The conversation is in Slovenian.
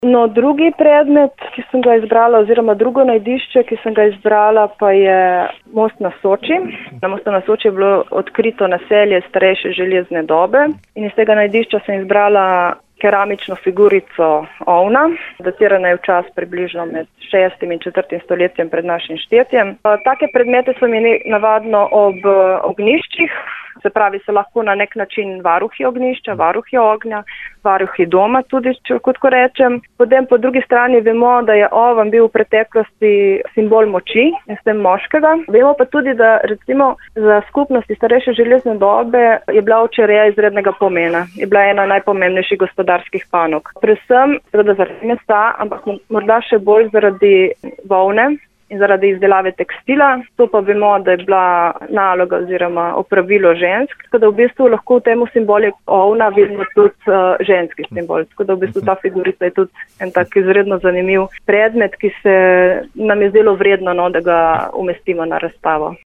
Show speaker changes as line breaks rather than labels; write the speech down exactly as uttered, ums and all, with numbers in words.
No, drugi predmet, ki sem ga izbrala, oziroma drugo najdišče, ki sem ga izbrala, pa je most na Soči. Na mostu na Soči je bilo odkrito naselje starejše železne dobe in iz tega najdišča sem izbrala keramično figurico ovna, datirana je v čas približno med šestim in četrtim stoletjem pred našim štetjem. Take predmete so mi navadno ob ognjiščih, se pravi, so lahko na nek način varuhi ognjišča, varuhi ognja, varuhi doma tudi, če kot ko rečem. Potem po drugi strani vemo, da je oven bil v preteklosti simbol moči in s tem moškega. Vemo pa tudi, da recimo za skupnosti starejše železne dobe je bila ovčereja izrednega pomena. Je bila ena najpomembnejših gospodarskih panog. Predvsem seveda zaradi mesa, ampak morda še bolj zaradi volne in zaradi izdelave tekstila. To pa vemo, da je bila naloga oziroma opravilo žensk. Tako da v bistvu lahko v temu simbolu ovna vidimo tudi uh, ženski simbol. Tako da v bistvu ta figurica je tudi en tak izredno zanimiv predmet, ki se nam je zdelo vredno, no, da ga umestimo na razstavo.